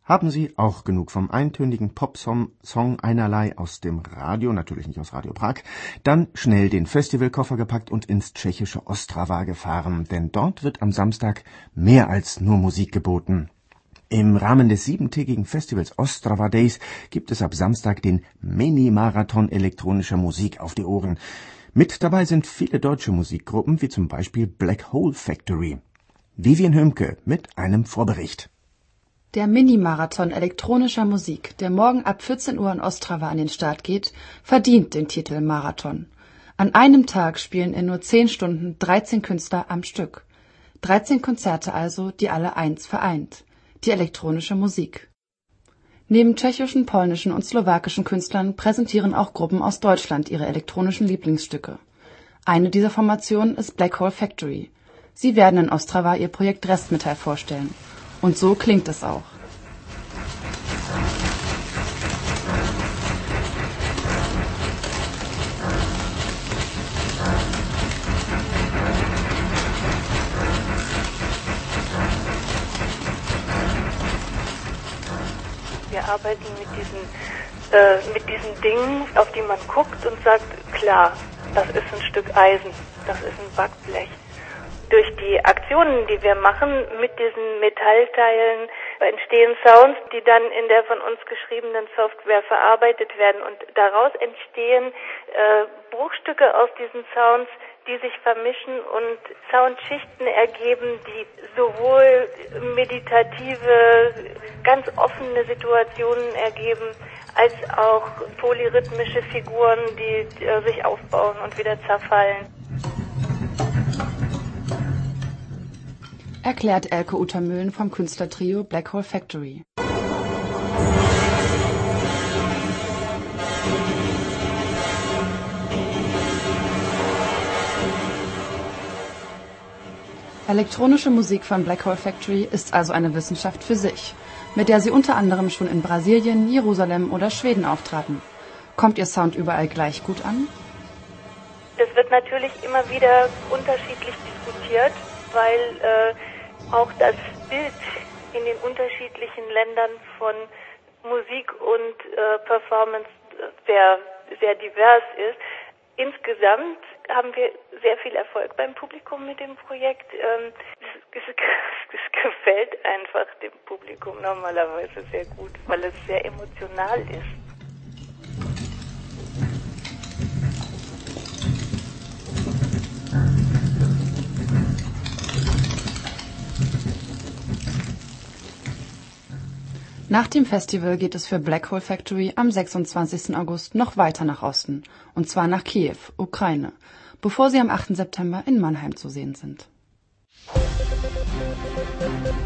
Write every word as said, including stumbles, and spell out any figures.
Haben Sie auch genug vom eintönigen Popsong Song einerlei aus dem Radio, natürlich nicht aus Radio Prag, dann schnell den Festivalkoffer gepackt und ins tschechische Ostrava gefahren, denn dort wird am Samstag mehr als nur Musik geboten. Im Rahmen des siebentägigen Festivals Ostrava Days gibt es ab Samstag den Mini-Marathon elektronischer Musik auf die Ohren. Mit dabei sind viele deutsche Musikgruppen, wie zum Beispiel Black Hole Factory. Vivian Hömke mit einem Vorbericht. Der Mini-Marathon elektronischer Musik, der morgen ab vierzehn Uhr in Ostrava an den Start geht, verdient den Titel Marathon. An einem Tag spielen in nur zehn Stunden dreizehn Künstler am Stück. dreizehn Konzerte also, die alle eins vereint: die elektronische Musik. Neben tschechischen, polnischen und slowakischen Künstlern präsentieren auch Gruppen aus Deutschland ihre elektronischen Lieblingsstücke. Eine dieser Formationen ist Black Hole Factory. Sie werden in Ostrava ihr Projekt Restmetall vorstellen. Und so klingt es auch. Wir arbeiten mit diesen, äh, mit diesen Dingen, auf die man guckt und sagt, klar, das ist ein Stück Eisen, das ist ein Backblech. Durch die Aktionen, die wir machen mit diesen Metallteilen, entstehen Sounds, die dann in der von uns geschriebenen Software verarbeitet werden. Und daraus entstehen äh, Bruchstücke aus diesen Sounds, die sich vermischen und Soundschichten ergeben, die sowohl meditative, ganz offene Situationen ergeben, als auch polyrhythmische Figuren, die, die äh, sich aufbauen und wieder zerfallen. Erklärt Elke Utermühlen vom Künstlertrio Black Hole Factory. Elektronische Musik von Black Hole Factory ist also eine Wissenschaft für sich, mit der sie unter anderem schon in Brasilien, Jerusalem oder Schweden auftraten. Kommt ihr Sound überall gleich gut an? Das wird natürlich immer wieder unterschiedlich diskutiert, weil äh, auch das Bild in den unterschiedlichen Ländern von Musik und äh, Performance sehr, sehr divers ist. Insgesamt haben wir sehr viel Erfolg beim Publikum mit dem Projekt. Ähm, es, es, es gefällt einfach dem Publikum normalerweise sehr gut, weil es sehr emotional ist. Nach dem Festival geht es für Black Hole Factory am sechsundzwanzigsten August noch weiter nach Osten, und zwar nach Kiew, Ukraine, bevor sie am achten September in Mannheim zu sehen sind.